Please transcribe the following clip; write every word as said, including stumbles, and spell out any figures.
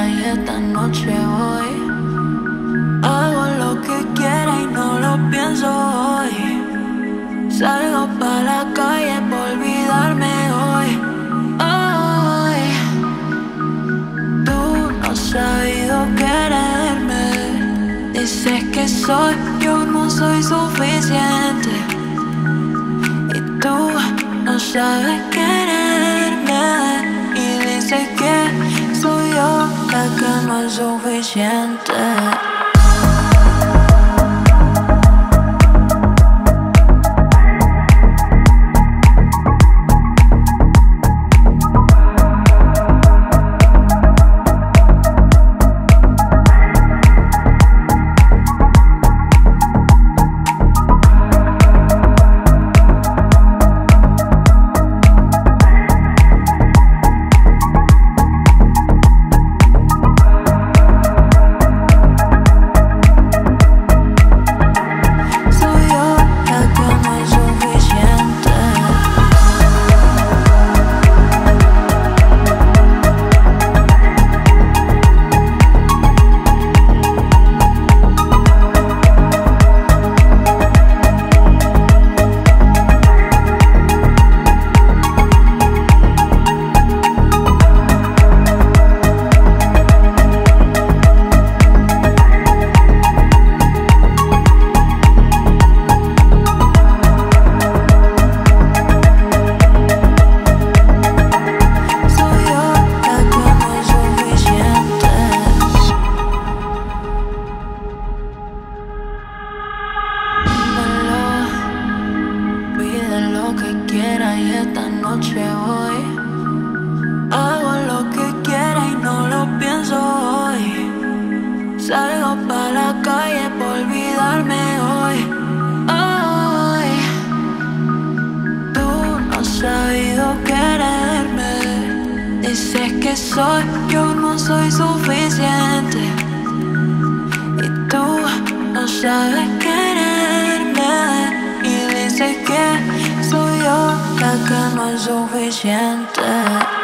quiera y esta noche voy. Hago lo que quiera y no lo pienso hoy. Salgo pa' la calle por olvidarme hoy. Hoy tú no has sabido quererme. Dices que soy, yo no soy suficiente. Y tú no sabes quererme. Y dices que soy yo la que no es suficiente. Lo que quiera y esta noche voy. Hago lo que quiera y no lo pienso hoy. Salgo pa' la calle por olvidarme hoy. Hoy tú no has sabido quererme. Dices que soy, yo no soy suficiente. Y tú no sabes quererme. Y dices que soy yo la que no es suficiente.